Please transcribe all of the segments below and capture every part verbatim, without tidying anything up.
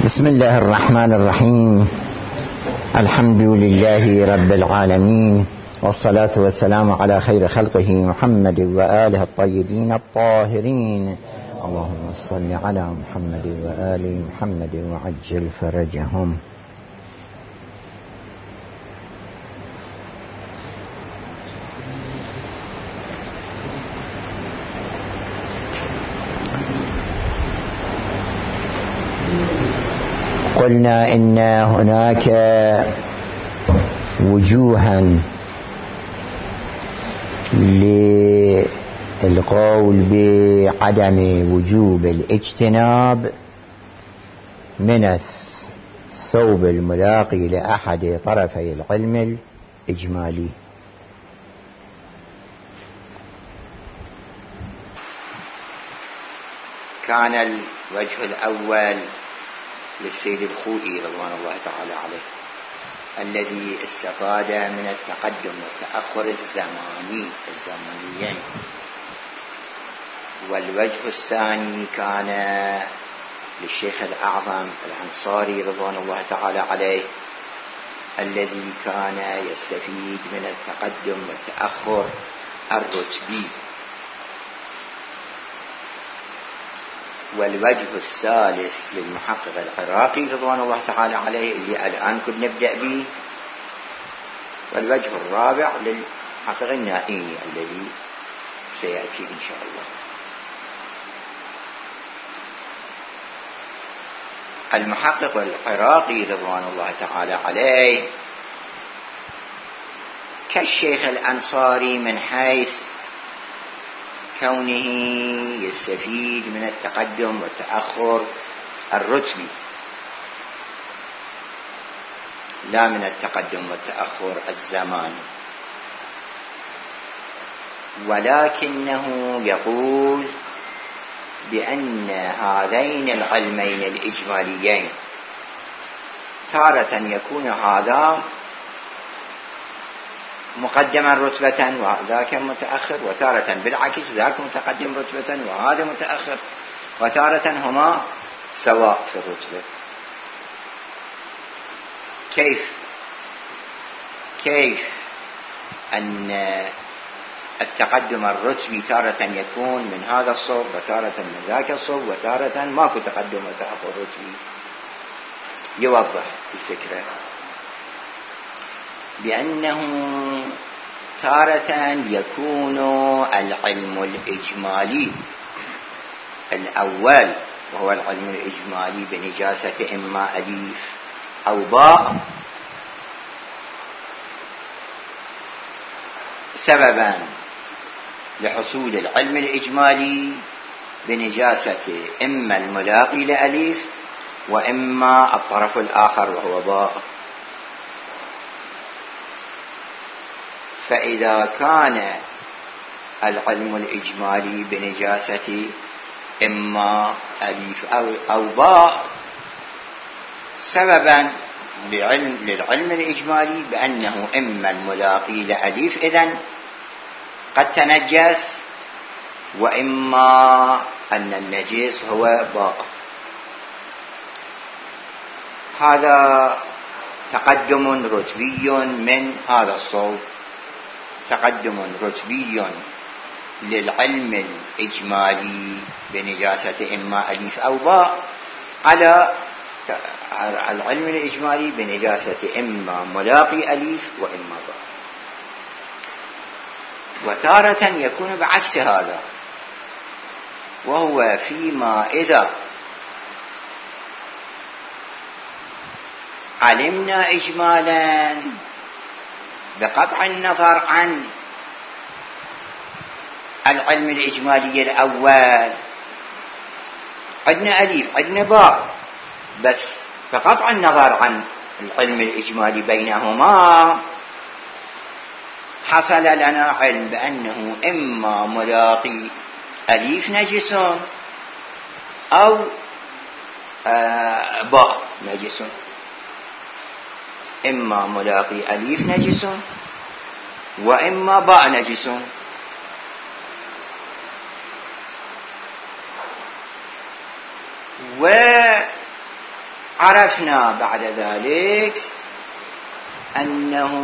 بسم الله الرحمن الرحيم. الحمد لله رب العالمين، والصلاة والسلام على خير خلقه محمد وآله الطيبين الطاهرين. اللهم صل على محمد وآل محمد وعجل فرجهم. قلنا إن هناك وجوها للقول بعدم وجوب الاجتناب من الثوب الملاقي لأحد طرفي العلم الإجمالي. كان الوجه الأول للسيد الخوئي رضوان الله تعالى عليه، الذي استفاد من التقدم والتأخر الزماني الزمنيين. والوجه الثاني كان للشيخ الأعظم الأنصاري رضوان الله تعالى عليه، الذي كان يستفيد من التقدم والتأخر الرتبي. والوجه الثالث للمحقق العراقي رضوان الله تعالى عليه، اللي الآن كنا نبدأ به. والوجه الرابع للمحقق النائيني الذي سيأتي إن شاء الله. المحقق العراقي رضوان الله تعالى عليه كالشيخ الأنصاري من حيث كونه يستفيد من التقدم والتأخر الرتبي، لا من التقدم والتأخر الزماني. ولكنه يقول بأن هذين العلمين الإجماليين تارة يكون هذا مقدما رتبة وذاك متأخر، وتارة بالعكس ذاك متقدم رتبة وهذا متأخر، وتارة هما سواء في الرتبة. كيف كيف أن التقدم الرتبي تارة يكون من هذا الصوب وتارة من ذاك الصوب وتارة ماكو تقدم وتأخر رتبي؟ يوضح الفكرة بأنه تارة يكون العلم الإجمالي الأول، وهو العلم الإجمالي بنجاسة إما أليف أو باء، سببا لحصول العلم الإجمالي بنجاسة إما الملاقي لأليف وإما الطرف الآخر وهو باء. فإذا كان العلم الإجمالي بنجاسة إما أليف أو, أو باء سببا للعلم, للعلم الإجمالي بأنه إما الملاقي لأليف إذن قد تنجس، وإما أن النجس هو باء. هذا تقدم رتبي من هذا الصوب، تقدم رتبي للعلم الإجمالي بنجاسة إما أليف أو باء على العلم الإجمالي بنجاسة إما ملاقي أليف وإما باء. وتارة يكون بعكس هذا، وهو فيما إذا علمنا إجمالا بقطع النظر عن العلم الإجمالي الأول، عندنا أليف عندنا باء، بس بقطع النظر عن العلم الإجمالي بينهما حصل لنا علم بأنه إما ملاقي أليف نجس أو آه باء نجس، إما ملاقي أليف نجس وإما باء نجس. عرفنا بعد ذلك أنه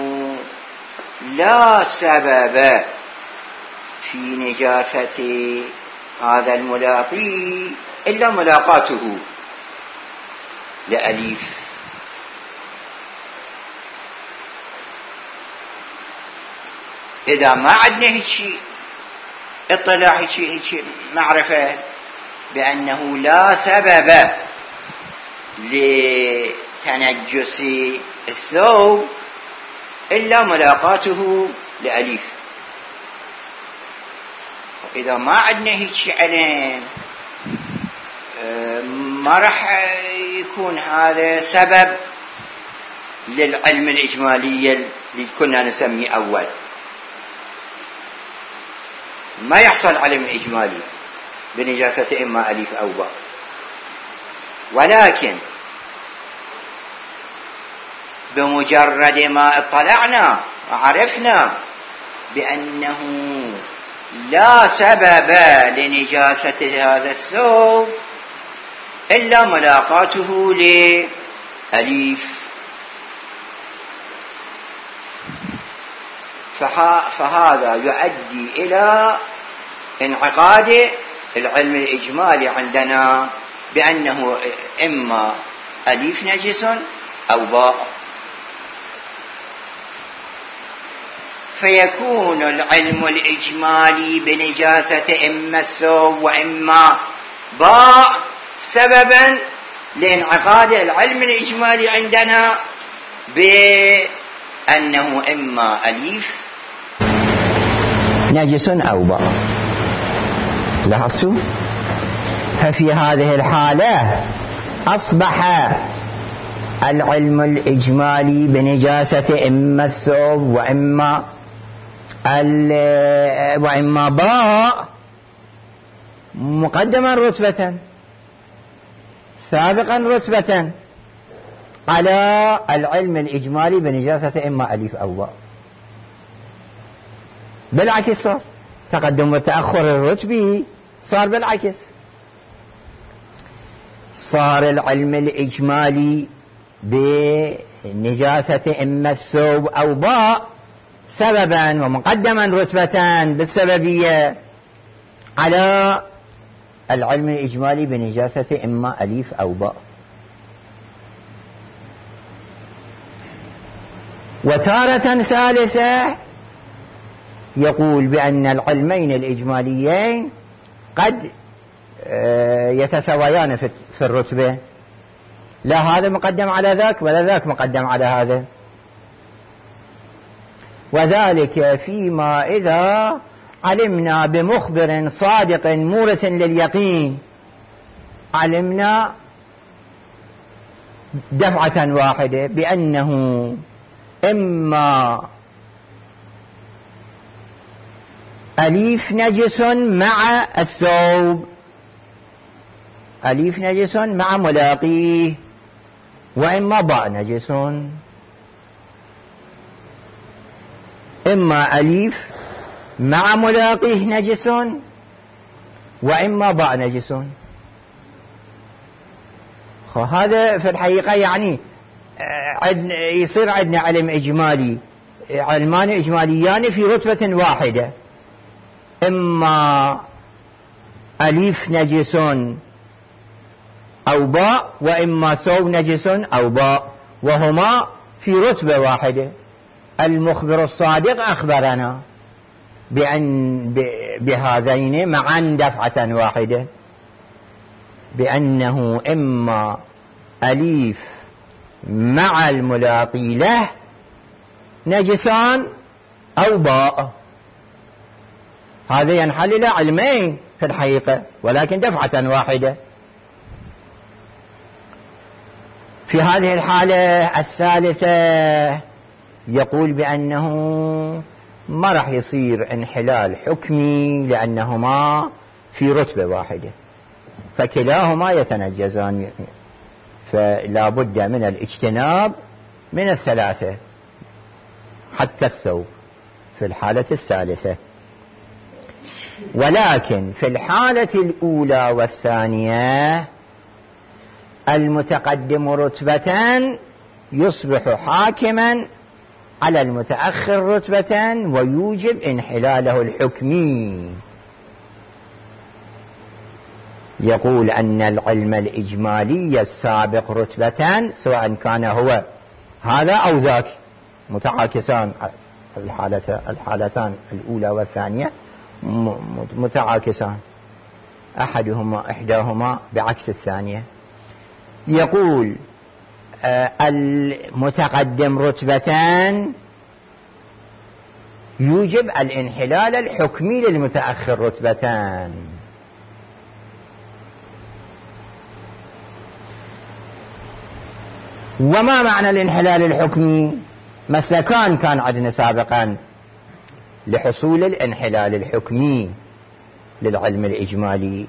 لا سبب في نجاسة هذا الملاقي إلا ملاقاته لأليف. إذا ما عندنا هيك اطلاع هيك معرفة بأنه لا سبب لتنجس الثوب إلا ملاقاته لأليف، إذا ما عندنا هيك علم ما راح يكون هذا سبب للعلم الإجمالي اللي كنا نسميه أول. ما يحصل علم إجمالي بنجاسة إما أليف أو باء، ولكن بمجرد ما اطلعنا وعرفنا بأنه لا سبب لنجاسة هذا الثوب إلا ملاقاته لأليف، فهذا يؤدي إلى انعقاد العلم الإجمالي عندنا بأنه إما أليف نجس أو باء، فيكون العلم الإجمالي بنجاسة إما الثوب وإما باء سببا لانعقاد العلم الإجمالي عندنا بأنه إما أليف نجس أو باء. لاحظتوا؟ ففي هذه الحالة أصبح العلم الإجمالي بنجاسة إما الثوب وإما وإما باء مقدما رتبة سابقا رتبة على العلم الإجمالي بنجاسة إما أليف أو باء. بالعكس صار تقدم وتأخر الرتبي، صار بالعكس، صار العلم الإجمالي بنجاسة إما الثوب أو باء سببا ومقدما رتبة بالسببية على العلم الإجمالي بنجاسة إما أليف أو باء. وتارة ثالثة يقول بأن العلمين الإجماليين قد يتساويان في الرتبة، لا هذا مقدم على ذاك ولا ذاك مقدم على هذا، وذلك فيما إذا علمنا بمخبر صادق مورث لليقين، علمنا دفعة واحدة بأنه إما أليف نجس مع الثوب، أليف نجس مع ملاقيه، وإما باء نجس، إما أليف مع ملاقيه نجس وإما باء نجس. هذا في الحقيقة يعني يصير عندنا علم إجمالي، علمان إجماليان في رتبة واحدة، إما أليف نجس أو باء وإما ثوب نجس أو باء، وهما في رتبة واحدة. المخبر الصادق أخبرنا بأن بهذين معا دفعة واحدة بأنه إما أليف مع الملاقي له نجسان أو باء. هذا ينحل إلى علمين في الحقيقة ولكن دفعة واحدة. في هذه الحالة الثالثة يقول بأنه ما راح يصير انحلال حكمي لأنهما في رتبة واحدة، فكلاهما يتنجزان، فلا بد من الاجتناب من الثلاثة حتى الثوب في الحالة الثالثة. ولكن في الحالة الأولى والثانية المتقدم رتبة يصبح حاكما على المتأخر رتبة ويوجب انحلاله الحكمي. يقول أن العلم الإجمالي السابق رتبة سواء كان هو هذا أو ذاك متعاكسان، الحالة الحالتان الأولى والثانية متعاكسان، أحدهما إحداهما بعكس الثانية. يقول آه المتقدم رتبة يوجب الانحلال الحكمي للمتأخر رتبتان. وما معنى الانحلال الحكمي؟ مسلكان كان عندنا سابقا لحصول الانحلال الحكمي للعلم الإجمالي.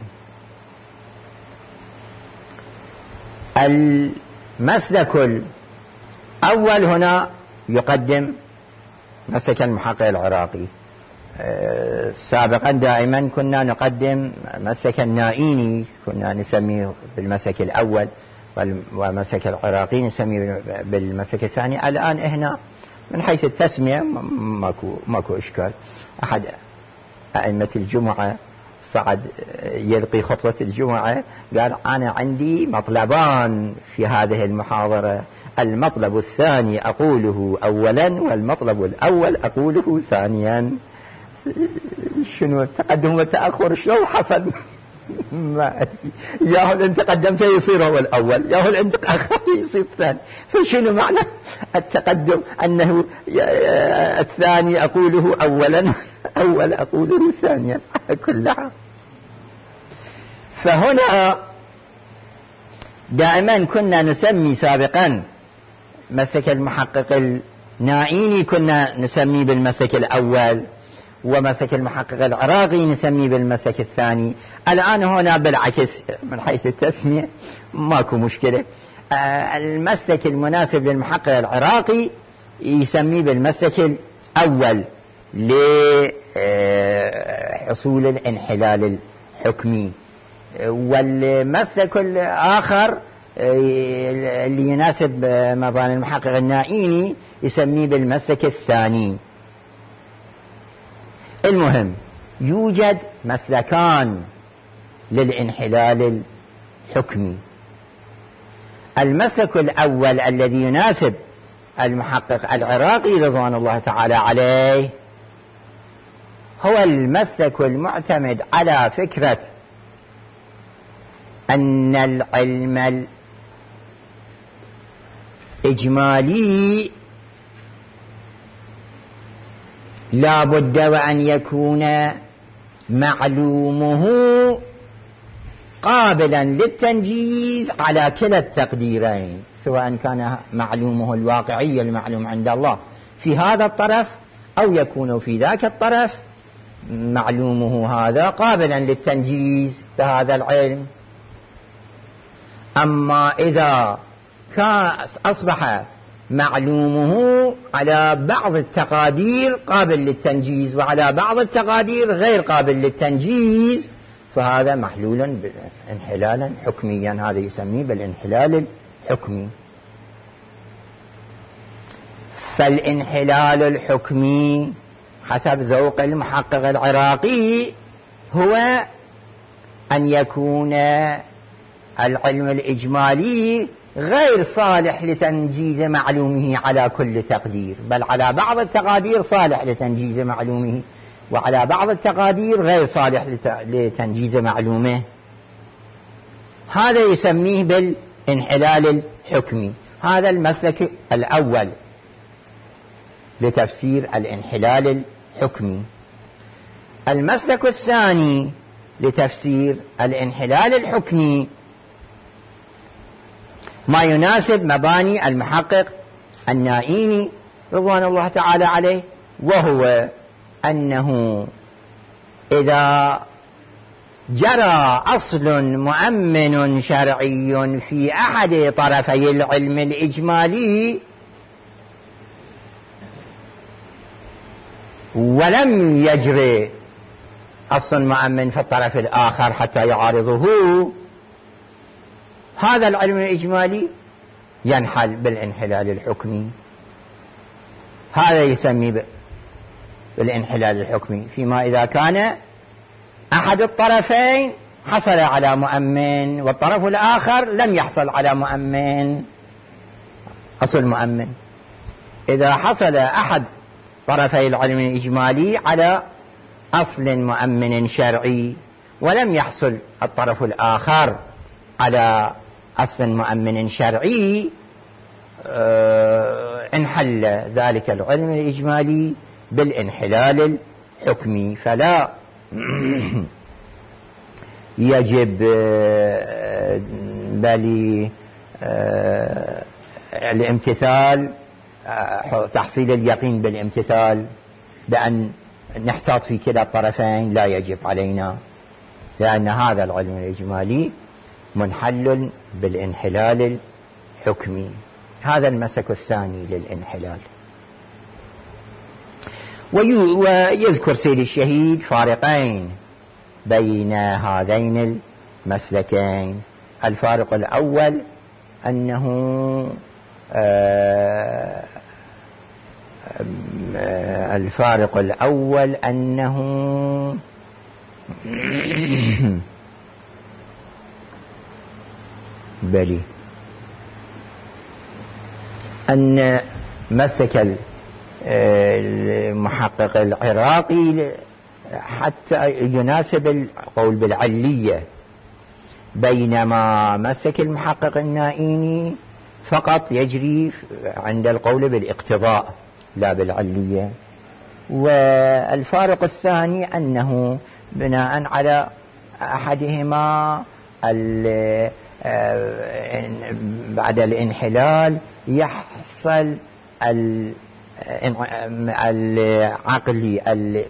المسلك الأول هنا يقدم مسلك المحقق العراقي. سابقا دائما كنا نقدم مسلك النائيني، كنا نسميه بالمسلك الأول، ومسلك العراقي نسميه بالمسلك الثاني. الآن هنا من حيث التسمية ماكو ماكو إشكال. أحد أئمة الجمعة صعد يلقي خطبة الجمعة قال أنا عندي مطلبان في هذه المحاضرة، المطلب الثاني أقوله أولا والمطلب الأول أقوله ثانيا. شنو التقدم والتأخر شلون حصل؟ ما أدري. ياهو أنت قدمت يصير هو الأول، ياهو أنت أخرت يصير الثاني. فشنو معنى التقدم؟ أنه الثاني أقوله أولا أول أقوله ثانيا كلها. فهنا دائما كنا نسمي سابقا مسلك المحقق النائيني كنا نسميه بالمسلك الأول، ومسلك المحقق العراقي نسميه بالمسلك الثاني. الآن هنا بالعكس من حيث التسمية ماكو مشكلة. المسلك المناسب للمحقق العراقي يسميه بالمسلك الأول لحصول الانحلال الحكمي، والمسلك الآخر اللي يناسب مباني المحقق النائيني يسميه بالمسلك الثاني. المهم يوجد مسلكان للانحلال الحكمي. المسلك الأول الذي يناسب المحقق العراقي رضوان الله تعالى عليه هو المسلك المعتمد على فكرة أن العلم الإجمالي لا بد وأن يكون معلومه قابلا للتنجيز على كلا التقديرين، سواء كان معلومه الواقعي المعلوم عند الله في هذا الطرف أو يكون في ذاك الطرف، معلومه هذا قابلا للتنجيز بهذا العلم. أما إذا كان أصبح معلومه على بعض التقادير قابل للتنجيز وعلى بعض التقادير غير قابل للتنجيز، فهذا محلولا انحلالا حكميا، هذا يسميه بالانحلال الحكمي. فالانحلال الحكمي حسب ذوق المحقق العراقي هو أن يكون العلم الإجمالي غير صالح لتنجيز معلومه على كل تقدير، بل على بعض التقادير صالح لتنجيز معلومه وعلى بعض التقادير غير صالح لتنجيز معلومه. هذا يسميه بالانحلال الحكمي. هذا المسلك الأول لتفسير الانحلال الحكمي. المسلك الثاني لتفسير الانحلال الحكمي ما يناسب مباني المحقق النائيني رضوان الله تعالى عليه، وهو أنه إذا جرى أصل مؤمن شرعي في أحد طرفي العلم الإجمالي ولم يجري أصل مؤمن في الطرف الآخر حتى يعارضه، هذا العلم الإجمالي ينحل بالانحلال الحكمي، هذا يسمي بالانحلال الحكمي. فيما إذا كان أحد الطرفين حصل على مؤمن والطرف الآخر لم يحصل على مؤمن، أصل مؤمن. إذا حصل أحد طرفي العلم الإجمالي على أصل مؤمن شرعي ولم يحصل الطرف الآخر على أصل مؤمن شرعي، اه انحل ذلك العلم الإجمالي بالانحلال الحكمي، فلا يجب بل الامتثال، تحصيل اليقين بالامتثال بأن نحتاط في كلا الطرفين لا يجب علينا، لأن هذا العلم الإجمالي منحل بالانحلال الحكمي. هذا المسك الثاني للانحلال. ويذكر سيد الشهيد فارقين بين هذين المسلكين. الفارق الأول أنه آه آه الفارق الأول أنه بلي أن مسك المحقق العراقي حتى يناسب القول بالعلية، بينما مسك المحقق النائيني فقط يجري عند القول بالاقتضاء لا بالعلية. والفارق الثاني أنه بناء على أحدهما بعد الانحلال يحصل العقلي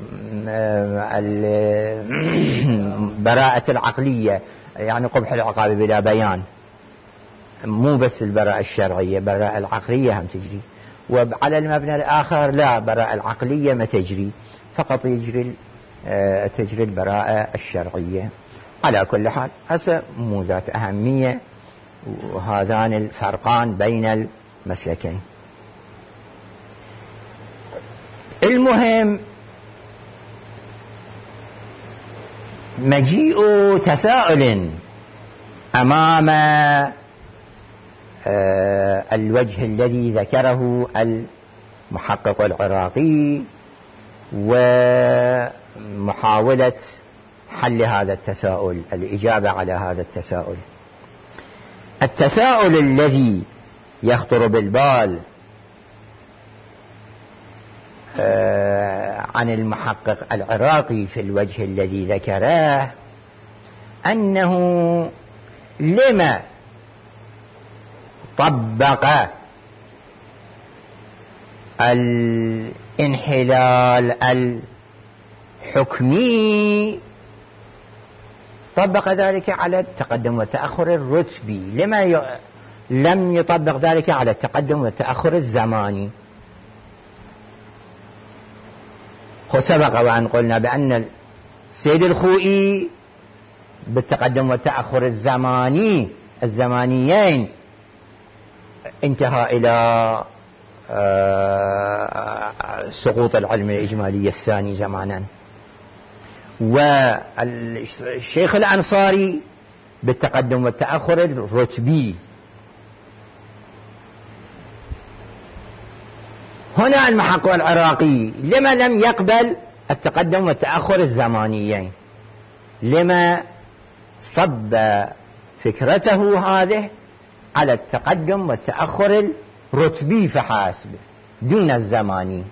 البراءة العقلية، يعني قبح العقاب بلا بيان، مو بس البراءة الشرعية، براءة العقلية هم تجري. وعلى المبنى الآخر لا، براءة العقلية ما تجري، فقط يجري تجري البراءة الشرعية. على كل حال هسه مو ذات أهمية، وهذان الفرقان بين المسلكين. المهم مجيء تساؤل أمام الوجه الذي ذكره المحقق العراقي ومحاولة حل هذا التساؤل، الإجابة على هذا التساؤل. التساؤل الذي يخطر بالبال عن المحقق العراقي في الوجه الذي ذكره أنه لما طبق الانحلال الحكمي، طبق ذلك على التقدم والتأخر الرتبي، لما ي... لم يطبق ذلك على التقدم والتأخر الزماني. سبق وأن قلنا بأن السيد الخوئي بالتقدم والتأخر الزماني الزمانيين انتهى إلى سقوط العلم الإجمالي الثاني زمانا، والشيخ الأنصاري بالتقدم والتأخر الرتبي. هنا المحقق العراقي لما لم يقبل التقدم والتأخر الزمانيين؟ لما صب فكرته هذه على التقدم والتأخر الرتبي فحسب دون الزماني؟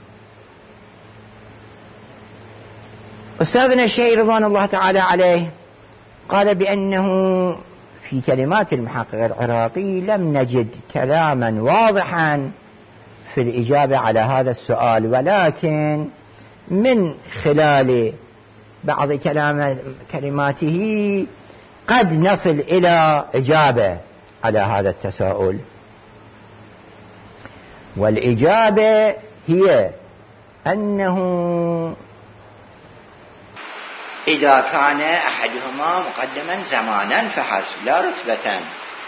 أستاذنا الشيخ رضوان الله تعالى عليه قال بأنه في كلمات المحقق العراقي لم نجد كلاما واضحا في الإجابة على هذا السؤال، ولكن من خلال بعض كلام كلماته قد نصل إلى إجابة على هذا التساؤل. والإجابة هي أنه إذا كان أحدهما مقدما زمانا فحسب لا رتبة،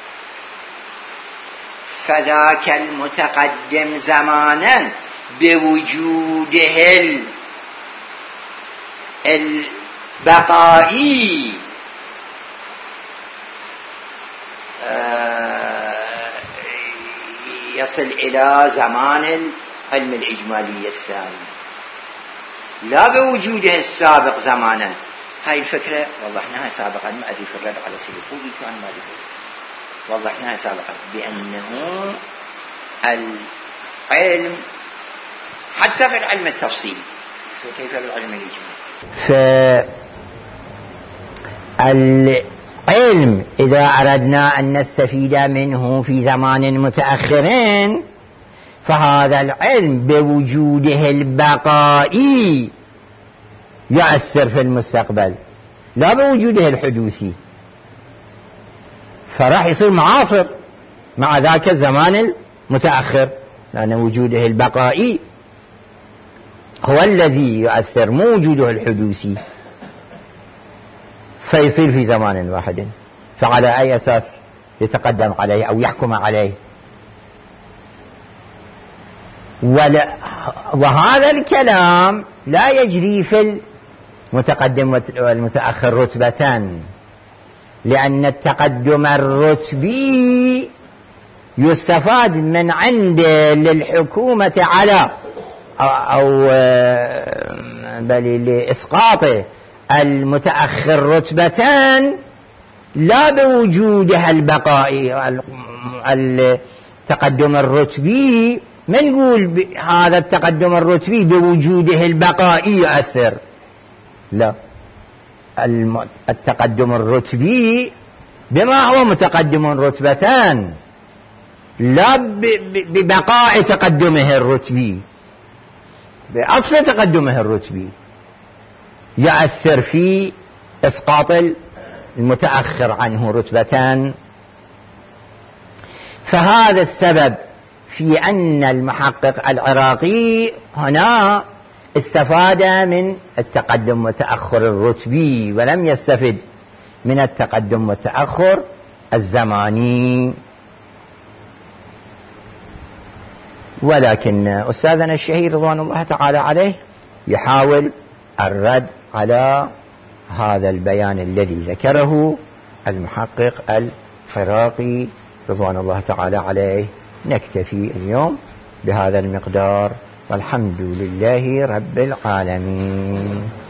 فذاك المتقدم زمانا بوجوده البقائي يصل إلى زمان العلم الإجمالي الثاني لا بوجوده السابق زمانا. هاي الفكرة وضحناها سابقا، ما أدري في الرد على سيليكوفي كان ما أدري، وضحناها سابقا بأنه العلم حتى في العلم التفصيلي كيف في العلم الإجمالي، فالعلم إذا أردنا أن نستفيد منه في زمان متأخرين فهذا العلم بوجوده البقائي يؤثر في المستقبل لا بوجوده الحدوثي، فراح يصير معاصر مع ذاك الزمان المتأخر، لأن وجوده البقائي هو الذي يؤثر مو وجوده الحدوثي، فيصير في زمان واحد. فعلى أي أساس يتقدم عليه أو يحكم عليه؟ وهذا الكلام لا يجري في المتقدم والمتأخر رتبة، لأن التقدم الرتبي يستفاد من عنده للحكومة على أو بل لإسقاط المتأخر رتبتان لا بوجودها البقائي. التقدم الرتبي ما نقول هذا التقدم الرتبي بوجوده البقائي يؤثر، لا، التقدم الرتبي بما هو متقدم رتبتان لا ببقاء تقدمه الرتبي، بأصل تقدمه الرتبي يؤثر في إسقاط المتأخر عنه رتبتان. فهذا السبب في أن المحقق العراقي هنا استفاد من التقدم والتأخر الرتبي ولم يستفد من التقدم والتأخر الزماني. ولكن أستاذنا الشهير رضوان الله تعالى عليه يحاول الرد على هذا البيان الذي ذكره المحقق العراقي رضوان الله تعالى عليه. نكتفي اليوم بهذا المقدار، والحمد لله رب العالمين.